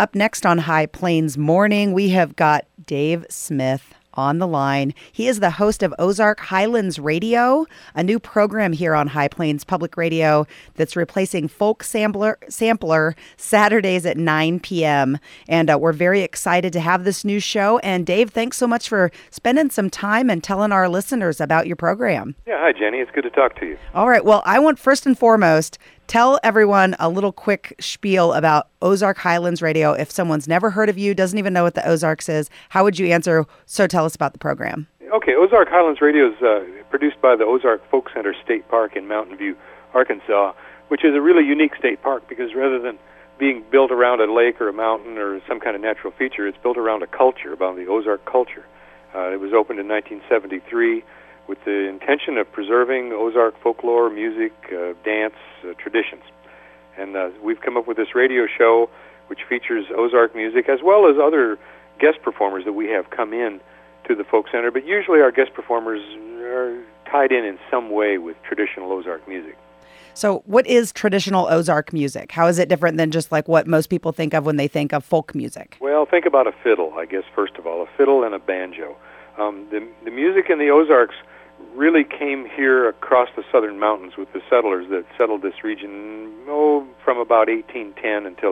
Up next on High Plains Morning, we have got Dave Smith on the line. He is the host of Ozark Highlands Radio, a new program here on High Plains Public Radio that's replacing Folk Sampler Saturdays at 9 p.m. And we're very excited to have this new show. And Dave, thanks so much for spending some time and telling our listeners about your program. Yeah, hi, Jenny. It's good to talk to you. All right. Well, I want first and foremost, tell everyone a little quick spiel about Ozark Highlands Radio. If someone's never heard of you, doesn't even know what the Ozarks is, how would you answer? So tell us about the program. Okay, Ozark Highlands Radio is produced by the Ozark Folk Center State Park in Mountain View, Arkansas, which is a really unique state park because rather than being built around a lake or a mountain or some kind of natural feature, it's built around a culture, about the Ozark culture. It was opened in 1973 with the intention of preserving Ozark folklore, music, dance, traditions. And we've come up with this radio show which features Ozark music as well as other guest performers that we have come in to the Folk Center, but usually our guest performers are tied in some way with traditional Ozark music. So what is traditional Ozark music? How is it different than just like what most people think of when they think of folk music? Well, think about a fiddle, I guess, first of all, a fiddle and a banjo. The music in the Ozarks really came here across the southern mountains with the settlers that settled this region from about 1810 until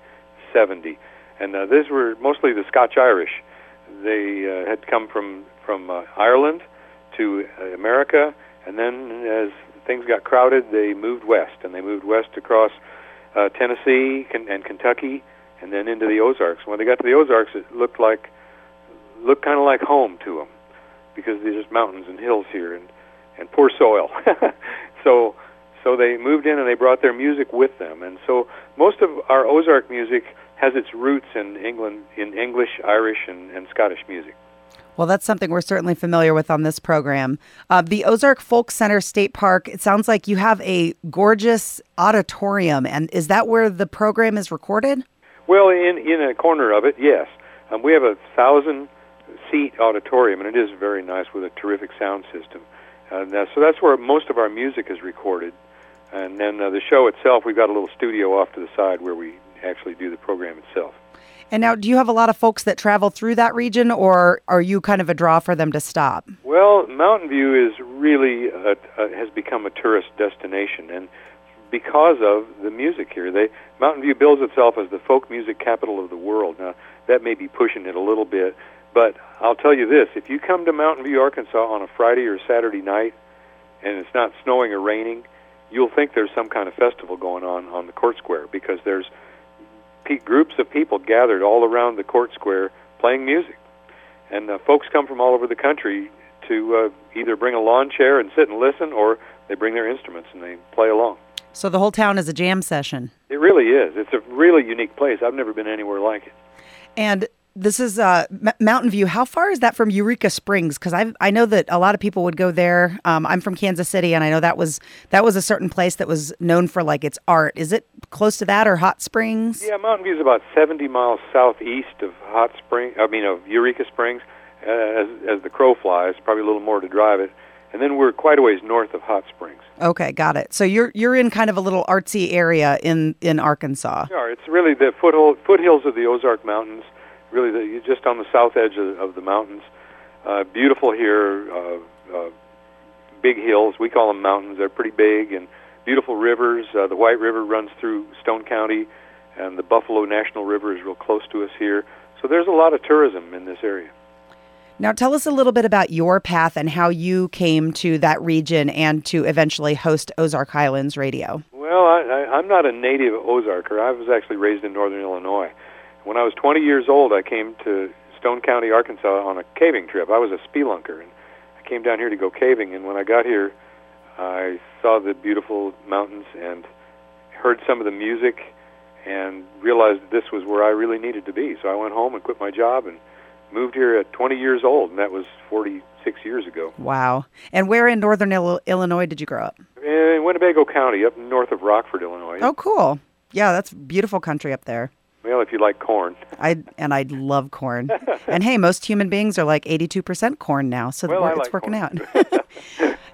1870. And these were mostly the Scotch-Irish. They had come from Ireland to America, and then as things got crowded, they moved west, and they moved west across Tennessee and Kentucky, and then into the Ozarks. When they got to the Ozarks, it looked kind of like home to them, because there's mountains and hills here and poor soil. So they moved in and they brought their music with them. And so most of our Ozark music has its roots in England, in English, Irish, and Scottish music. Well, that's something we're certainly familiar with on this program. The Ozark Folk Center State Park, it sounds like you have a gorgeous auditorium. And is that where the program is recorded? Well, in a corner of it, yes. We have a 1,000-seat auditorium, and it is very nice with a terrific sound system. So that's where most of our music is recorded. And then the show itself, we've got a little studio off to the side where we actually do the program itself. And now, do you have a lot of folks that travel through that region, or are you kind of a draw for them to stop? Well, Mountain View is really has become a tourist destination, and because of the music here, Mountain View bills itself as the folk music capital of the world. Now, that may be pushing it a little bit, but I'll tell you this: if you come to Mountain View, Arkansas, on a Friday or Saturday night, and it's not snowing or raining, you'll think there's some kind of festival going on the court square, because there's groups of people gathered all around the court square playing music. And folks come from all over the country to either bring a lawn chair and sit and listen, or they bring their instruments and they play along. So the whole town is a jam session. It really is. It's a really unique place. I've never been anywhere like it. And this is Mountain View. How far is that from Eureka Springs? Because I know that a lot of people would go there. I'm from Kansas City, and I know that was a certain place that was known for like its art. Is it close to that, or Hot Springs? Yeah, Mountain View is about 70 miles southeast of of Eureka Springs. As the crow flies, probably a little more to drive it. And then we're quite a ways north of Hot Springs. Okay, got it. So you're in kind of a little artsy area in Arkansas. Yeah, it's really the foothills of the Ozark Mountains. Really, just on the south edge of the mountains. Beautiful here, big hills. We call them mountains. They're pretty big, and beautiful rivers. The White River runs through Stone County, and the Buffalo National River is real close to us here. So there's a lot of tourism in this area. Now tell us a little bit about your path and how you came to that region and to eventually host Ozark Highlands Radio. Well, I'm not a native Ozarker. I was actually raised in northern Illinois. When I was 20 years old, I came to Stone County, Arkansas on a caving trip. I was a spelunker, and I came down here to go caving, and when I got here, I saw the beautiful mountains and heard some of the music and realized that this was where I really needed to be. So I went home and quit my job and moved here at 20 years old, and that was 46 years ago. Wow. And where in northern Illinois did you grow up? In Winnebago County, up north of Rockford, Illinois. Oh, cool. Yeah, that's beautiful country up there. Well, if you like corn. I love corn. And hey, most human beings are like 82% corn now, so it's working out.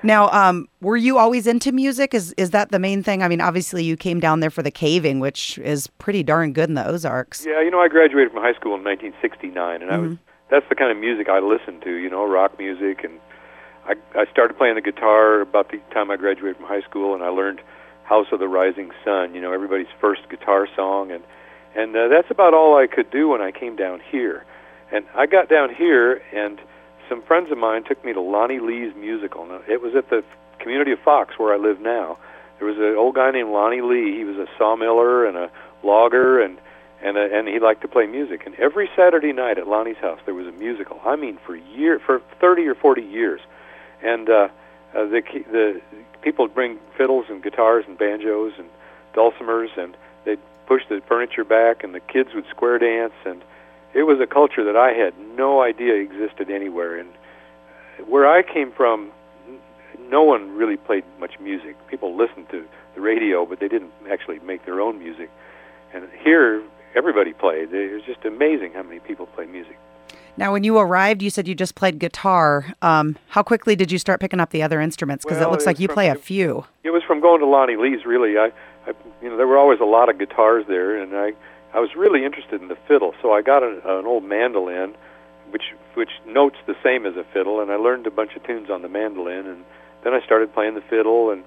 Now, were you always into music? Is that the main thing? I mean, obviously you came down there for the caving, which is pretty darn good in the Ozarks. Yeah, I graduated from high school in 1969, and that's the kind of music I listened to, rock music, and I started playing the guitar about the time I graduated from high school, and I learned House of the Rising Sun, everybody's first guitar song, and that's about all I could do when I came down here. And I got down here, and some friends of mine took me to Lonnie Lee's musical. Now, it was at the community of Fox, where I live now. There was an old guy named Lonnie Lee. He was a sawmiller and a logger, and he liked to play music. And every Saturday night at Lonnie's house, there was a musical. I mean, for 30 or 40 years. And the people would bring fiddles and guitars and banjos and dulcimers, and they'd push the furniture back, and the kids would square dance, and it was a culture that I had no idea existed anywhere. And where I came from, no one really played much music. People listened to the radio, but they didn't actually make their own music. And here, everybody played. It was just amazing how many people play music. Now, when you arrived, you said you just played guitar. How quickly did you start picking up the other instruments? Because it looks like you play a few. It was from going to Lonnie Lee's, really. There were always a lot of guitars there, and I was really interested in the fiddle, so I got an old mandolin, which notes the same as a fiddle, and I learned a bunch of tunes on the mandolin, and then I started playing the fiddle, and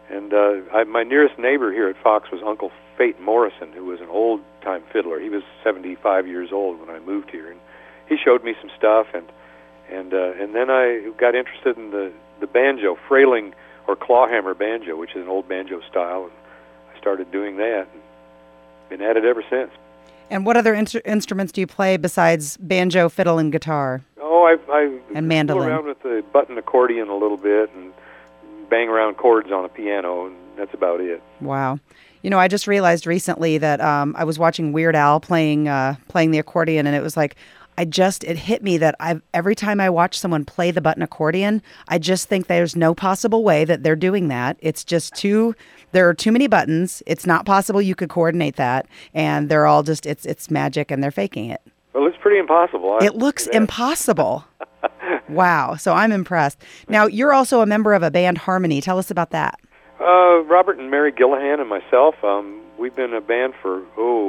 my nearest neighbor here at Fox was Uncle Fate Morrison, who was an old-time fiddler. He was 75 years old when I moved here, and he showed me some stuff, and then I got interested in the banjo, frailing or clawhammer banjo, which is an old banjo style, and I started doing that. Been at it ever since. And what other instruments do you play besides banjo, fiddle, and guitar? Oh, I and mandolin. Fool around with the button accordion a little bit and bang around chords on a piano, and that's about it. Wow. I just realized recently that I was watching Weird Al playing the accordion, and it was like, it hit me that every time I watch someone play the button accordion, I just think there's no possible way that they're doing that. It's just there are too many buttons. It's not possible you could coordinate that. And they're all just, it's magic, and they're faking it. Well, it's pretty impossible. It looks impossible. Wow. So I'm impressed. Now, you're also a member of a band, Harmony. Tell us about that. Robert and Mary Gillahan and myself, we've been a band for,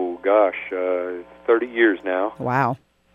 30 years now. Wow.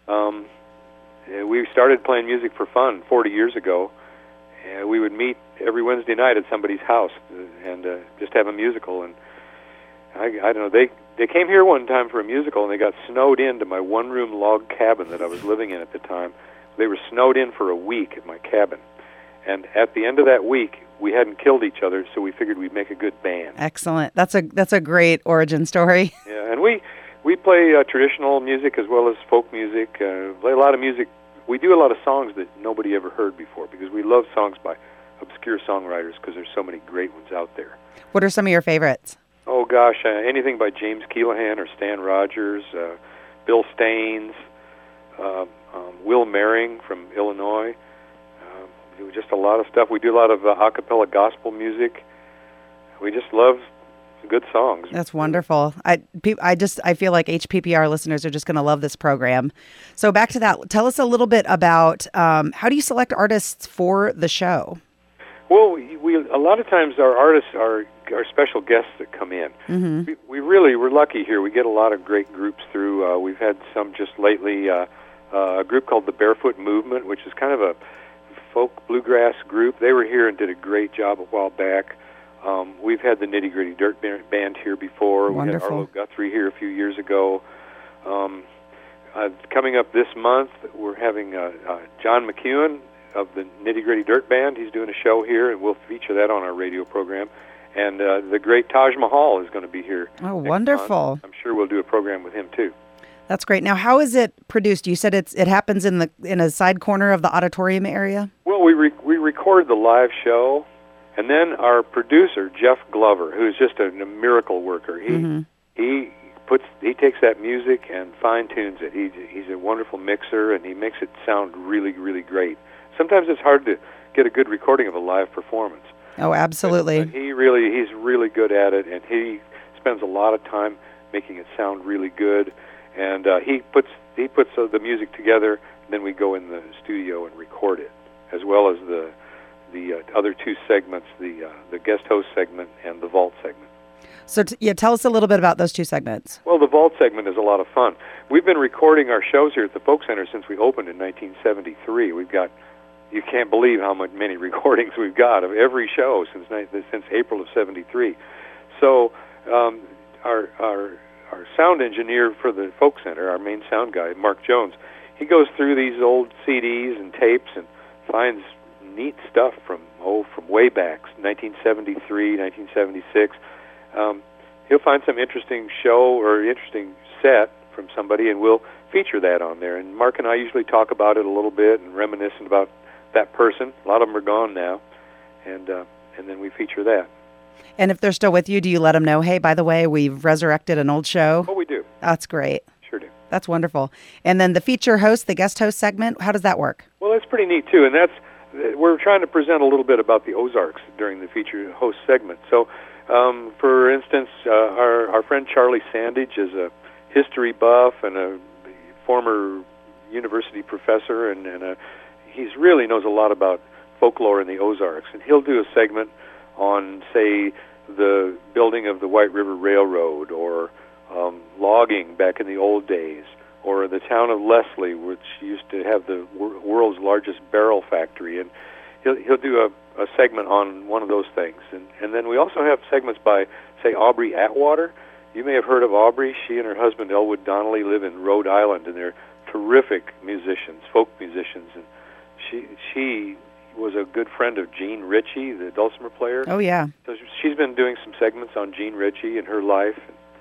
We started playing music for fun 40 years ago. We would meet every Wednesday night at somebody's house and just have a musical. And I don't know, they came here one time for a musical, and they got snowed into my one-room log cabin that I was living in at the time. They were snowed in for a week at my cabin. And at the end of that week, we hadn't killed each other, so we figured we'd make a good band. Excellent. That's a great origin story. Yeah, and we play traditional music as well as folk music, play a lot of music. We do a lot of songs that nobody ever heard before because we love songs by obscure songwriters because there's so many great ones out there. What are some of your favorites? Oh, gosh, anything by James Keelaghan or Stan Rogers, Bill Staines, Will Mering from Illinois. Just a lot of stuff. We do a lot of a cappella gospel music. We just love good songs. That's wonderful. I feel like HPPR listeners are just going to love this program. So back to that. Tell us a little bit about how do you select artists for the show? Well, we a lot of times our artists are special guests that come in. Mm-hmm. We're lucky here. We get a lot of great groups through. We've had some just lately. A group called the Barefoot Movement, which is kind of a folk bluegrass group. They were here and did a great job a while back. We've had the Nitty Gritty Dirt Band here before. Wonderful. We had Arlo Guthrie here a few years ago. Coming up this month, we're having John McEwen of the Nitty Gritty Dirt Band. He's doing a show here, and we'll feature that on our radio program. And the great Taj Mahal is going to be here. Oh, wonderful. Month. I'm sure we'll do a program with him, too. That's great. Now, how is it produced? You said it happens in a side corner of the auditorium area? Well, we record the live show, and then our producer, Jeff Glover, who's just a miracle worker, he takes that music and fine-tunes it. He's a wonderful mixer, and he makes it sound really, really great. Sometimes it's hard to get a good recording of a live performance. Oh, absolutely. But he's really good at it, and he spends a lot of time making it sound really good. And he puts the music together, and then we go in the studio and record it, as well as the the other two segments, the guest host segment and the vault segment. So, tell us a little bit about those two segments. Well, the vault segment is a lot of fun. We've been recording our shows here at the Folk Center since we opened in 1973. We've got, you can't believe how many recordings we've got of every show since April of '73. So our sound engineer for the Folk Center, our main sound guy, Mark Jones, he goes through these old CDs and tapes and finds neat stuff from way back, 1973, 1976. He'll find some interesting show or interesting set from somebody, and we'll feature that on there. And Mark and I usually talk about it a little bit and reminiscent about that person. A lot of them are gone now, and then we feature that. And if they're still with you, do you let them know, hey, by the way, we've resurrected an old show? Oh, we do. That's great. Sure do. That's wonderful. And then the feature host, the guest host segment, how does that work? Well, that's pretty neat, too. And we're trying to present a little bit about the Ozarks during the feature host segment. So, for instance, our friend Charlie Sandage is a history buff and a former university professor, and he really knows a lot about folklore in the Ozarks. And he'll do a segment on, say, the building of the White River Railroad, or logging back in the old days, or the town of Leslie, which used to have the world's largest barrel factory. And he'll do a segment on one of those things. And then we also have segments by, say, Aubrey Atwater. You may have heard of Aubrey. She and her husband, Elwood Donnelly, live in Rhode Island, and they're terrific musicians, folk musicians. And she was a good friend of Gene Ritchie, the dulcimer player. Oh, yeah. So she's been doing some segments on Gene Ritchie and her life.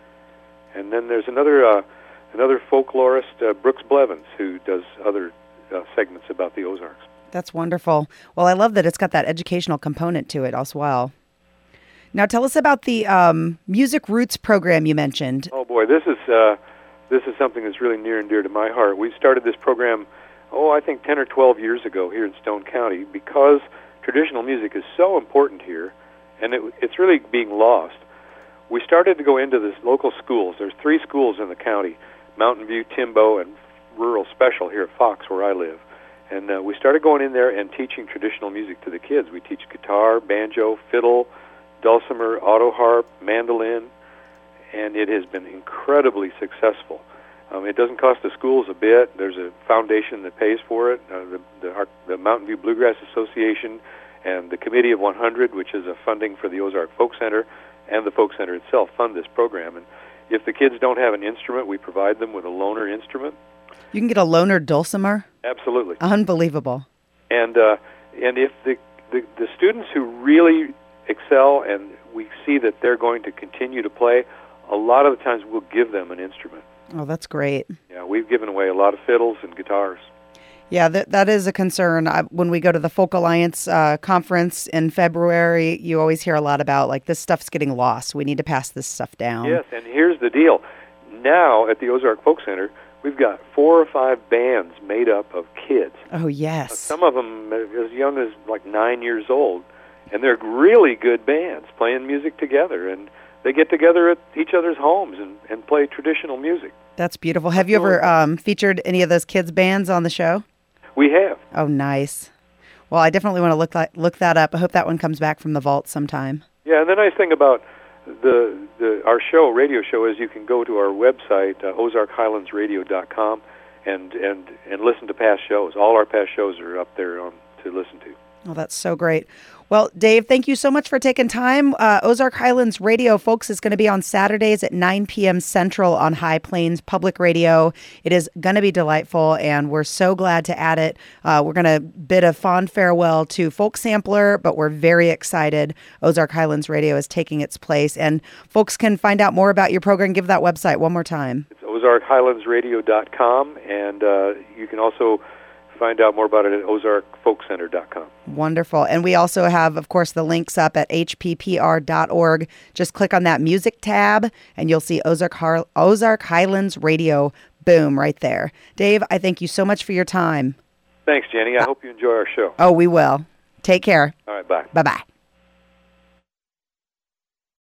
And then there's another folklorist, Brooks Blevins, who does other segments about the Ozarks. That's wonderful. Well, I love that it's got that educational component to it as well. Now, tell us about the Music Roots program you mentioned. Oh boy, this is something that's really near and dear to my heart. We started this program, I think 10 or 12 years ago here in Stone County, because traditional music is so important here, and it's really being lost. We started to go into the local schools. There's 3 schools in the county: Mountain View, Timbo, and Rural Special here at Fox, where I live. And we started going in there and teaching traditional music to the kids. We teach guitar, banjo, fiddle, dulcimer, auto harp, mandolin, and it has been incredibly successful. It doesn't cost the schools a bit. There's a foundation that pays for it, the Mountain View Bluegrass Association and the Committee of 100, which is a funding for the Ozark Folk Center, and the Folk Center itself fund this program. And if the kids don't have an instrument, we provide them with a loaner instrument. You can get a loaner dulcimer? Absolutely. Unbelievable. And if the students who really excel and we see that they're going to continue to play, a lot of the times we'll give them an instrument. Oh, that's great. Yeah, we've given away a lot of fiddles and guitars. Yeah, that is a concern. When we go to the Folk Alliance conference in February, you always hear a lot about, like, this stuff's getting lost. We need to pass this stuff down. Yes, and here's the deal. Now at the Ozark Folk Center, we've got 4 or 5 bands made up of kids. Oh, yes. Some of them as young as like 9 years old, and they're really good bands playing music together, and they get together at each other's homes and play traditional music. That's beautiful. Have you ever featured any of those kids' bands on the show? We have. Oh, nice. Well, I definitely want to look that up. I hope that one comes back from the vault sometime. Yeah, and the nice thing about our radio show is you can go to our website, ozarkhighlandsradio.com, and listen to past shows. All our past shows are up there to listen to. Oh, that's so great. Well, Dave, thank you so much for taking time. Ozark Highlands Radio, folks, is going to be on Saturdays at 9 p.m. Central on High Plains Public Radio. It is going to be delightful, and we're so glad to add it. We're going to bid a fond farewell to Folk Sampler, but we're very excited. Ozark Highlands Radio is taking its place, and folks can find out more about your program. Give that website one more time. It's ozarkhighlandsradio.com, and you can also find out more about it at ozarkfolkcenter.com. Wonderful. And we also have, of course, the links up at hppr.org. Just click on that music tab, and you'll see Ozark Highlands Radio. Boom, right there. Dave, I thank you so much for your time. Thanks, Jenny. I hope you enjoy our show. Oh, we will. Take care. All right, bye. Bye-bye.